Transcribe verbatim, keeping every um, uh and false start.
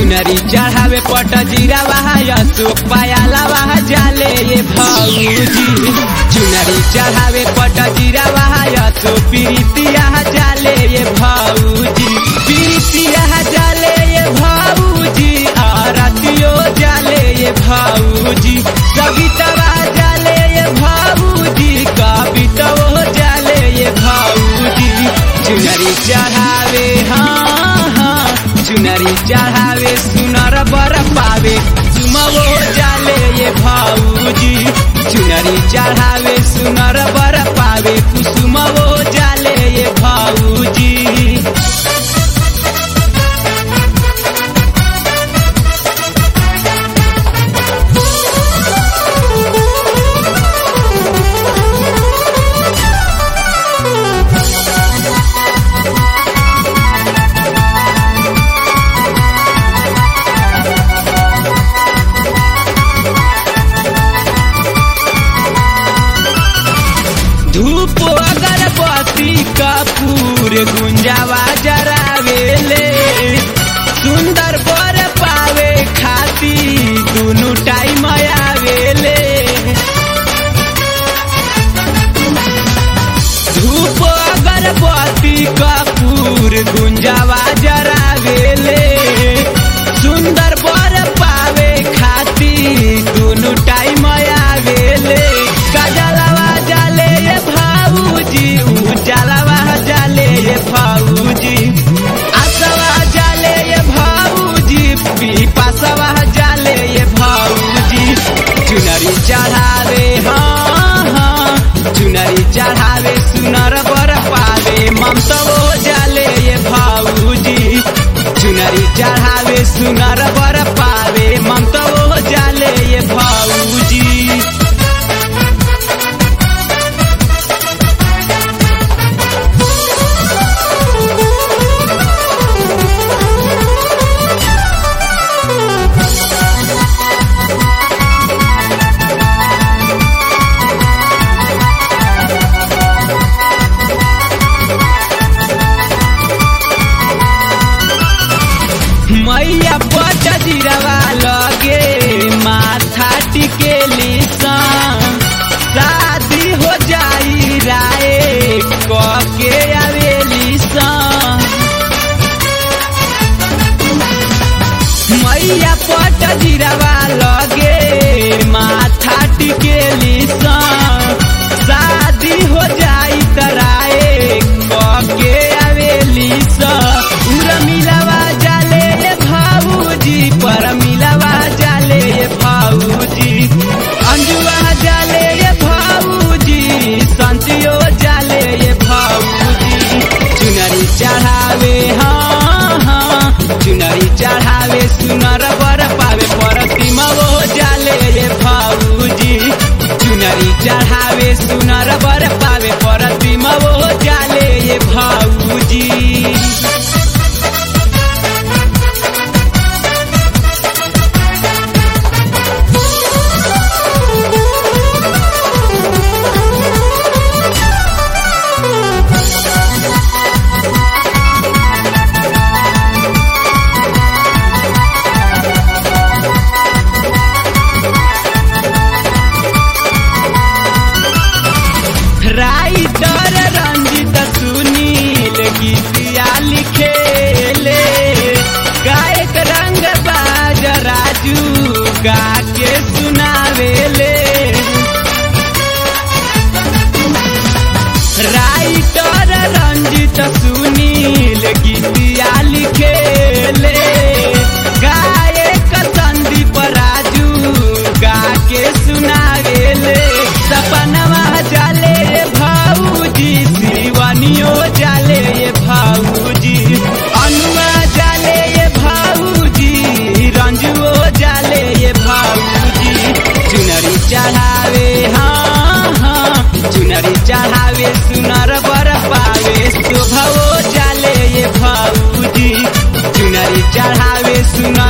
चुनरी चढ़ावे पट जीरा वहा अशोक पायाला वहा जाले ये भौजी। चुनरी चढ़ावे पट जीरा वहा अशोक प्रीतिया जाले ये भौजी। प्रीतिया जाले ये भौजी आरतियो जाले ये भौजी। कवितवा जाले ये भौजी कवितवो जाले ये भौजी। चुनरी चढ़ावे हाँ हाँ चुनरी चढ़ावे सुनर बर पावे चुमवो जाले ये भौजी। चुनरी चढ़ावे सुनर बर पावे कुसुमवो जाले ये भौजी। धूप अगरबत्ती कपूर गुंजावा जरावेले सुंदर बर पावे खाती दुनु टाइम आवेले। धूप अगरबत्ती कपूर गुंजावा जरावेले सुंदर बर पावे खाती दुनु टाइम आवेले। काजलवा जाले ये भौजी उजालवा जाले ये भौजी। आसवा जाले ये भौजी पिपासवा जाले ये भौजी। चुनरी चढ़ावे हाँ हाँ चुनरी चढ़ावे सुनर बर पावे ममतवो जाले ये भौजी। चुनरी चढ़ावे सुनर बर पावे ममतवो जाले ये भौजी। मैया पट जीरवा लगे माथा टिकेली शादी हो जाई राय कके आवेली मैया पट जीरवा लगे माथा टिकेली शादी हो जाई तराय कके आवेली। उर्मिलवा जाले ये भौजी पर मिलवा जाले ये भौजी। अंजुआ जाले ये भौजी संतियो जाले ये भौजी। चुनरी चढ़ावे हाँ हाँ चुनरी चढ़ावे सुनर बर पावे प्रतिमवो जाले ये भौजी। चुनरी चढ़ावे सुनर बर पावे प्रतिमवो जाले ये भौजी। राइटर रंजित सुनील गीतिया लिखेले गायक रंग बाज राजू गा के सुनावेले। राइटर रंजित सुनील गीतिया लिखेले गायक संदीप राजू गा के सुनावेले। सपनवा जाले ये भौजी शिवानियो जाले ये भौजी। अनुआ जाले ये भौजी रंजुओ जाले ये भौजी। चुनरी चढ़ावे हाँ हाँ चुनरी चढ़ावे सुनर बर पावे शोभवो जाले ये भौजी। चुनरी चढ़ावे सुनर